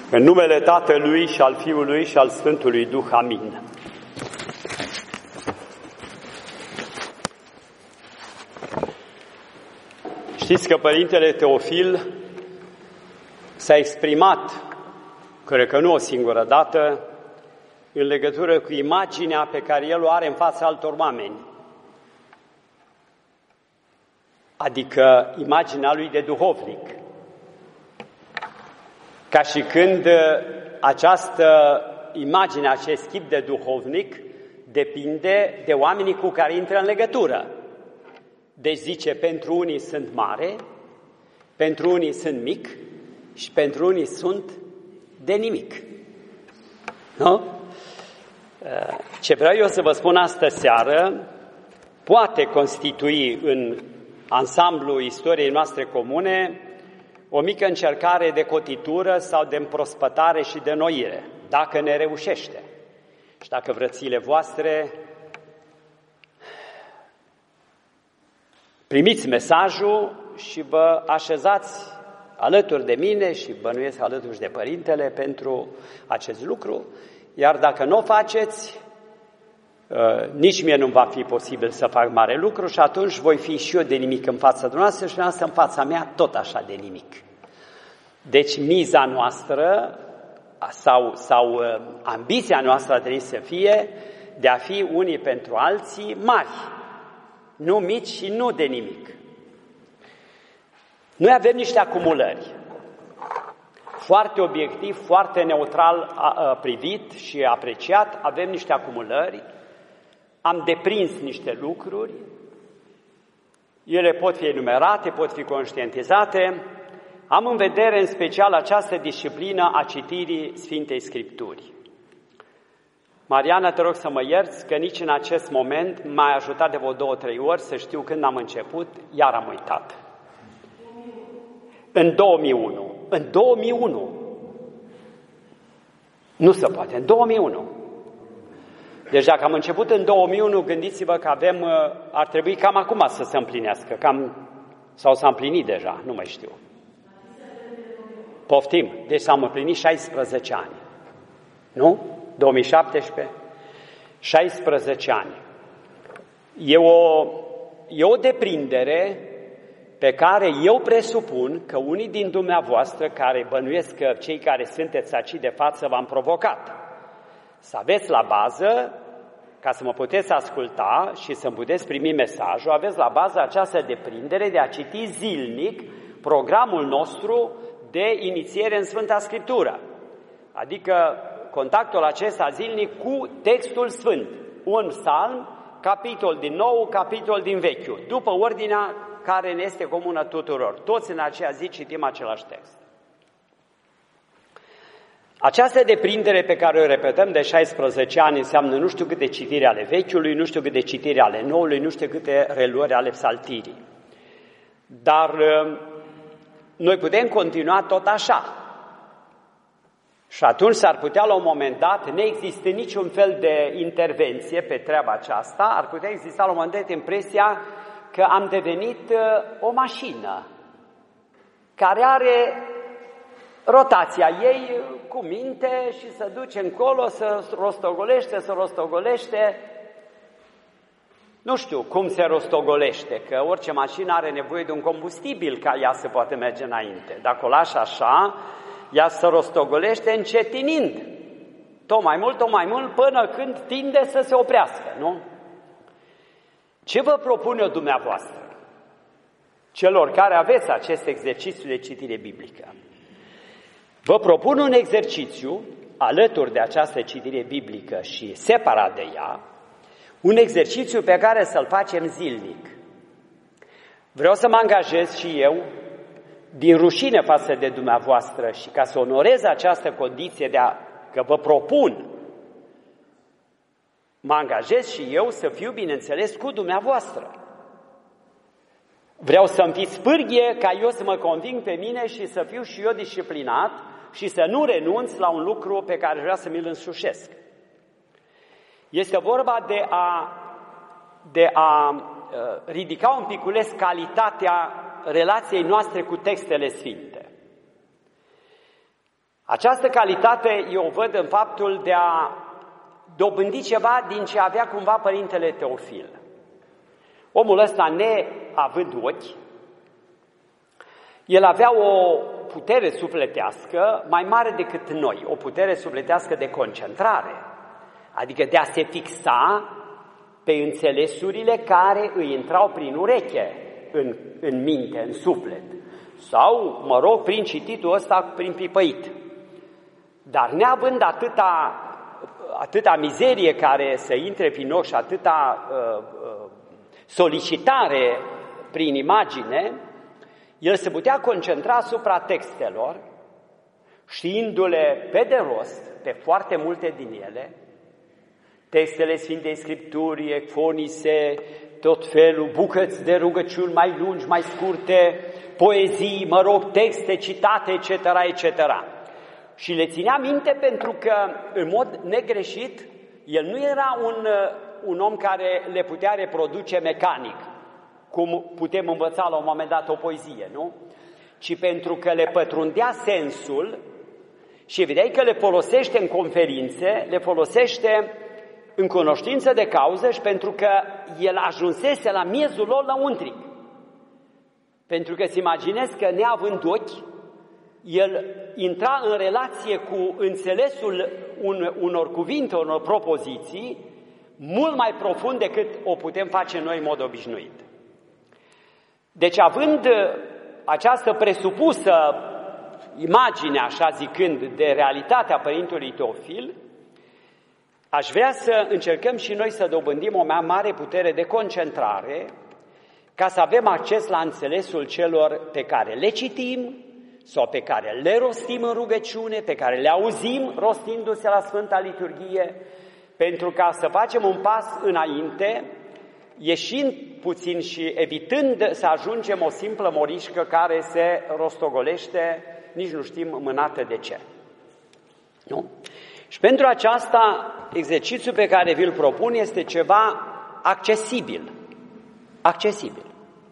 În numele Tatălui și al Fiului și al Sfântului Duh. Amin. Știți că Părintele Teofil s-a exprimat, cred că nu o singură dată, în legătură cu imaginea pe care el o are în fața altor oameni. Adică imaginea lui de duhovnic. Ca și când această imagine, acest chip de duhovnic, depinde de oamenii cu care intră în legătură. Deci zice, pentru unii sunt mare, pentru unii sunt mic și pentru unii sunt de nimic. Nu? Ce vreau eu să vă spun astă seară poate constitui în ansamblu istoriei noastre comune o mică încercare de cotitură sau de împrospătare și de înnoire, dacă ne reușește. Și dacă vrățiile voastre primiți mesajul și vă așezați alături de mine și bănuiesc alături de Părintele pentru acest lucru, iar dacă nu o faceți, nici mie nu va fi posibil să fac mare lucru și atunci voi fi și eu de nimic în fața dumneavoastră și dumneavoastră în fața mea tot așa de nimic. Deci miza noastră sau ambiția noastră ar trebui să fie de a fi unii pentru alții mari, nu mici și nu de nimic. Noi avem niște acumulări, foarte obiectiv, foarte neutral privit și apreciat, avem niște acumulări, am deprins niște lucruri, ele pot fi enumerate, pot fi conștientizate. Am în vedere în special această disciplină a citirii Sfintei Scripturi. Mariana, te rog să mă ierți că nici în acest moment m-ai ajutat de vreo 2-3 ori să știu când am început, iar am uitat. În 2001. În 2001. Nu se poate, în 2001. Deci dacă am început în 2001, gândiți-vă că ar trebui cam acum să se împlinească, sau s-a împlinit deja, nu mai știu. Poftim, deci s-au împlinit 16 ani. Nu? 2017? 16 ani. E o deprindere pe care eu presupun că unii din dumneavoastră, care bănuiesc că cei care sunteți aici de față v-am provocat, să aveți la bază, ca să mă puteți asculta și să-mi puteți primi mesajul, aveți la bază această deprindere de a citi zilnic programul nostru de inițiere în Sfânta Scriptură. Adică contactul acesta zilnic cu textul Sfânt. Un psalm, capitol din Nou, capitol din Vechiul, după ordinea care ne este comună tuturor. Toți în aceea zi citim același text. Această deprindere pe care o repetăm de 16 ani înseamnă nu știu câte citiri ale Vechiului, nu știu câte citiri ale Noului, nu știu câte reluări ale psaltirii. Dar noi putem continua tot așa. Și atunci s-ar putea la un moment dat, neexistând niciun fel de intervenție pe treaba aceasta, ar putea exista la un moment dat impresia că am devenit o mașină care are rotația ei cu minte și se duce încolo, să rostogolește. Nu știu cum se rostogolește, că orice mașină are nevoie de un combustibil ca ea să poată merge înainte. Dacă o lași așa, ea se rostogolește încetinind, tot mai mult, până când tinde să se oprească, nu? Ce vă propun eu dumneavoastră, celor care aveți acest exercițiu de citire biblică? Vă propun un exercițiu alături de această citire biblică și separat de ea, un exercițiu pe care să-l facem zilnic. Vreau să mă angajez și eu, din rușine față de dumneavoastră și ca să onorez această condiție că vă propun, mă angajez și eu să fiu, bineînțeles, cu dumneavoastră. Vreau să-mi fiți pârghie ca eu să mă conving pe mine și să fiu și eu disciplinat și să nu renunț la un lucru pe care vreau să mi-l însușesc. Este vorba de a ridica un piculeț calitatea relației noastre cu textele sfinte. Această calitate eu o văd în faptul de a dobândi ceva din ce avea cumva Părintele Teofil. Omul ăsta, neavând ochi, el avea o putere sufletească mai mare decât noi, o putere sufletească de concentrare, adică de a se fixa pe înțelesurile care îi intrau prin ureche, în minte, în suflet, sau, prin cititul ăsta, prin pipăit. Dar neavând atâta mizerie care să intre prin ochi și atâta solicitare prin imagine, el se putea concentra asupra textelor, știindu-le pe de rost, pe foarte multe din ele, textele Sfintei Scripturii, ecfonise, tot felul, bucăți de rugăciuni mai lungi, mai scurte, poezii, texte citate, etc., etc. Și le ținea minte pentru că, în mod negreșit, el nu era un om care le putea reproduce mecanic, cum putem învăța la un moment dat o poezie, nu? Ci pentru că le pătrundea sensul și vedeai că le folosește în conferințe, le folosește în cunoștință de cauză și pentru că el ajunsese la miezul lor lăuntric. Pentru că îți imaginezi că neavând ochi, el intra în relație cu înțelesul unor cuvinte, unor propoziții, mult mai profund decât o putem face noi în mod obișnuit. Deci, având această presupusă imagine, așa zicând, de realitatea Părintelui Teofil, aș vrea să încercăm și noi să dobândim o mai mare putere de concentrare ca să avem acces la înțelesul celor pe care le citim sau pe care le rostim în rugăciune, pe care le auzim rostindu-se la Sfânta Liturghie, pentru ca să facem un pas înainte, ieșind puțin și evitând să ajungem o simplă morișcă care se rostogolește, nici nu știm mânată de ce. Nu? Și pentru aceasta, exercițiul pe care vi-l propun este ceva accesibil. Accesibil.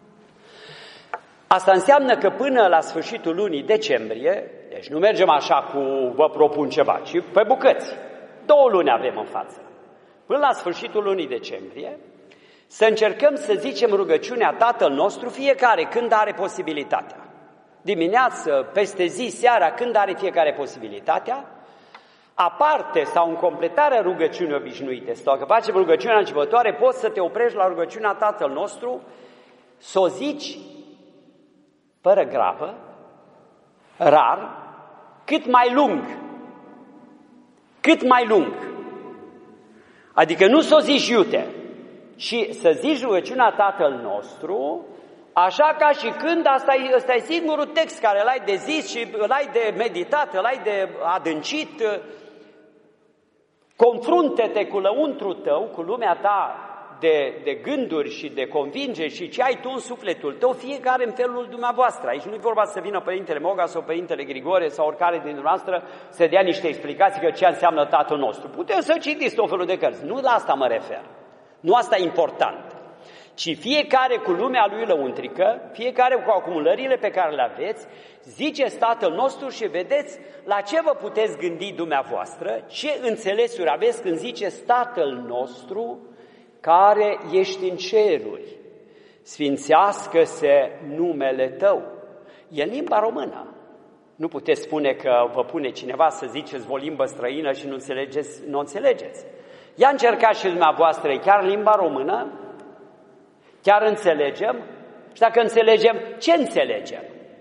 Asta înseamnă că până la sfârșitul lunii decembrie, deci nu mergem așa cu vă propun ceva, ci pe bucăți. 2 luni avem în față. Până la sfârșitul lunii decembrie, să încercăm să zicem rugăciunea Tatăl nostru fiecare când are posibilitatea. Dimineață, peste zi, seara, când are fiecare posibilitatea, aparte sau în completarea rugăciunii obișnuite, sau că facem rugăciunea începătoare, poți să te oprești la rugăciunea Tatăl nostru, să o zici fără grabă, rar, cât mai lung. Cât mai lung. Adică nu să o zici iute, ci să zici rugăciunea Tatăl nostru, așa ca și când ăsta e singurul text care l-ai de zis și l-ai de meditat, l-ai de adâncit. Confrunte-te cu lăuntrul tău, cu lumea ta de gânduri și de convingeri și ce ai tu în sufletul tău, fiecare în felul dumneavoastră. Aici nu-i vorba să vină Părintele Moga sau Părintele Grigore sau oricare din dumneavoastră să dea niște explicații că ce înseamnă Tatăl nostru. Puteți să citiți tot felul de cărți. Nu la asta mă refer. Nu asta e important. Ci fiecare cu lumea lui lăuntrică, fiecare cu acumulările pe care le aveți, ziceți Tatăl nostru și vedeți la ce vă puteți gândi dumneavoastră, ce înțelesuri aveți când ziceți Tatăl nostru care ești în ceruri, sfințească-se numele Tău. E în limba română. Nu puteți spune că vă pune cineva să ziceți o limbă străină și nu înțelegeți. Ia încercați și dumneavoastră, e chiar limba română? Chiar înțelegem? Și dacă înțelegem, ce înțelegem?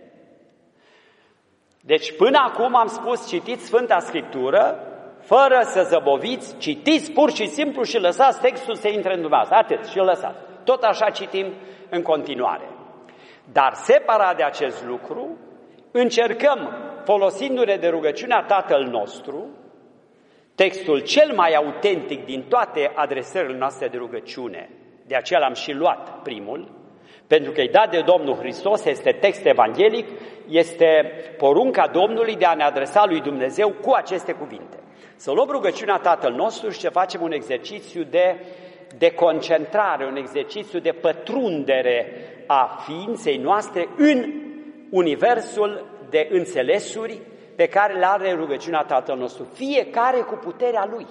Deci până acum am spus, citiți Sfânta Scriptură, fără să zăboviți, citiți pur și simplu și lăsați textul să intre în dumneavoastră. Atât, și îl lăsați. Tot așa citim în continuare. Dar separat de acest lucru, încercăm, folosindu-ne de rugăciunea Tatăl nostru, textul cel mai autentic din toate adresările noastre de rugăciune, de aceea l-am și luat primul, pentru că e dat de Domnul Hristos, este text evanghelic, este porunca Domnului de a ne adresa lui Dumnezeu cu aceste cuvinte. Să luăm rugăciunea Tatăl nostru și să facem un exercițiu de concentrare, un exercițiu de pătrundere a ființei noastre în universul de înțelesuri pe care le are rugăciunea Tatăl nostru, fiecare cu puterea lui.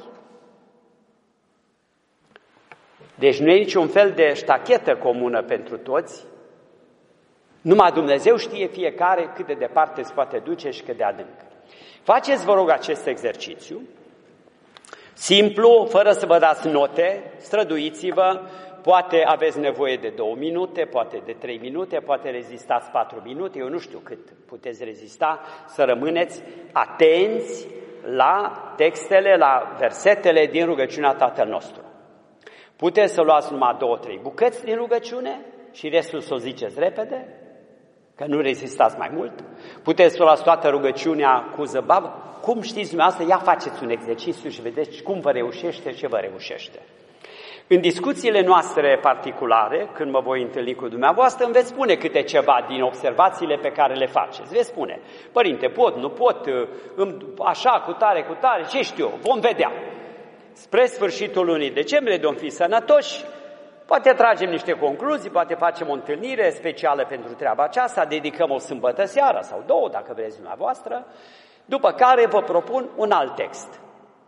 Deci nu e niciun fel de ștachetă comună pentru toți, numai Dumnezeu știe fiecare cât de departe se poate duce și cât de adânc. Faceți, vă rog, acest exercițiu, simplu, fără să vă dați note, străduiți-vă, poate aveți nevoie de 2 minute, poate de 3 minute, poate rezistați 4 minute, eu nu știu cât puteți rezista, să rămâneți atenți la textele, la versetele din rugăciunea Tatăl nostru. Puteți să luați numai 2-3 bucăți din rugăciune și restul să o ziceți repede, că nu rezistați mai mult. Puteți să luați toată rugăciunea cu zăbavă. Cum știți dumneavoastră, ia faceți un exercițiu și vedeți cum vă reușește, ce vă reușește. În discuțiile noastre particulare, când mă voi întâlni cu dumneavoastră, îmi veți spune câte ceva din observațiile pe care le faceți. Veți spune, părinte, pot, nu pot, așa, cu tare, ce știu, vom vedea. Spre sfârșitul lunii decembrie, vom fi sănătoși, poate tragem niște concluzii, poate facem o întâlnire specială pentru treaba aceasta, dedicăm o sâmbătă seara sau 2, dacă vreți dumneavoastră, după care vă propun un alt text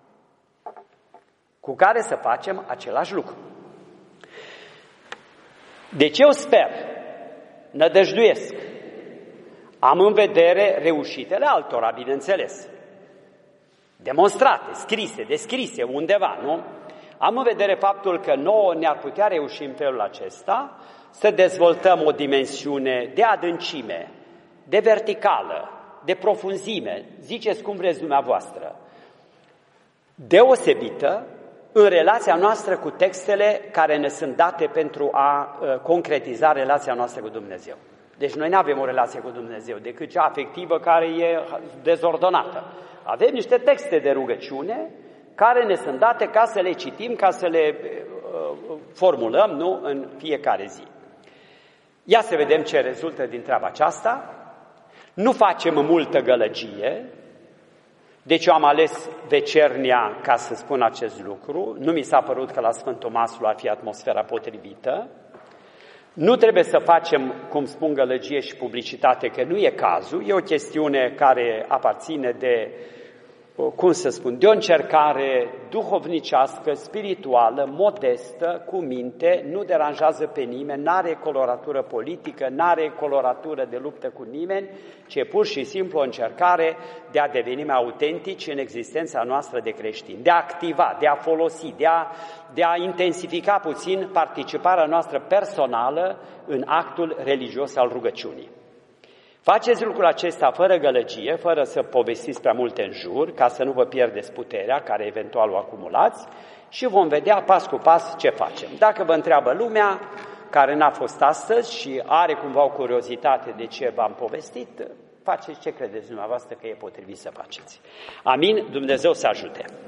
cu care să facem același lucru. Deci eu sper, nădăjduiesc, am în vedere reușitele altora, bineînțeles, demonstrate, scrise, descrise undeva, nu? Am în vedere faptul că nouă ne-ar putea reuși în felul acesta să dezvoltăm o dimensiune de adâncime, de verticală, de profunzime, ziceți cum vreți dumneavoastră, deosebită în relația noastră cu textele care ne sunt date pentru a concretiza relația noastră cu Dumnezeu. Deci noi nu avem o relație cu Dumnezeu decât cea afectivă care e dezordonată. Avem niște texte de rugăciune care ne sunt date ca să le citim, ca să le formulăm, nu, în fiecare zi. Ia să vedem ce rezultă din treaba aceasta. Nu facem multă gălăgie, deci eu am ales vecernia ca să spun acest lucru. Nu mi s-a părut că la Sfântul Maslu ar fi atmosfera potrivită. Nu trebuie să facem, cum spun, gălăgie și publicitate, că nu e cazul. E o chestiune care aparține de, cum să spun, de o încercare duhovnicească, spirituală, modestă, cu minte, nu deranjează pe nimeni, n-are coloratură politică, n-are coloratură de luptă cu nimeni, ci e pur și simplu o încercare de a deveni mai autentici în existența noastră de creștini, de a activa, de a folosi, de a intensifica puțin participarea noastră personală în actul religios al rugăciunii. Faceți lucrul acesta fără gălăgie, fără să povestiți prea multe în jur, ca să nu vă pierdeți puterea care eventual o acumulați și vom vedea pas cu pas ce facem. Dacă vă întreabă lumea, care n-a fost astăzi și are cumva o curiozitate de ce v-am povestit, faceți ce credeți dumneavoastră că e potrivit să faceți. Amin? Dumnezeu să ajute!